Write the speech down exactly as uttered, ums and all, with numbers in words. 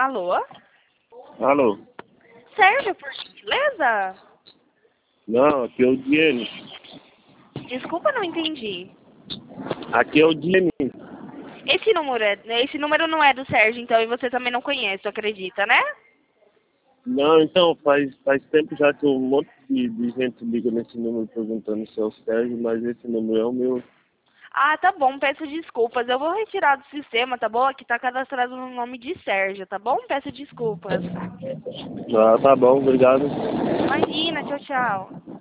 Alô? Alô? Sérgio, por gentileza? Não, aqui é o Diene. Desculpa, não entendi. Aqui é o Diene. Esse número, é, esse número não é do Sérgio, então, e você também não conhece, acredita, né? Não, então, faz, faz tempo já que um monte de, de gente liga nesse número perguntando se é o Sérgio, mas esse número é o meu. Ah, tá bom, peço desculpas. Eu vou retirar do sistema, tá bom? Aqui tá cadastrado no nome de Sérgio, tá bom? Peço desculpas. Ah, tá bom, obrigado. Imagina, tchau, tchau.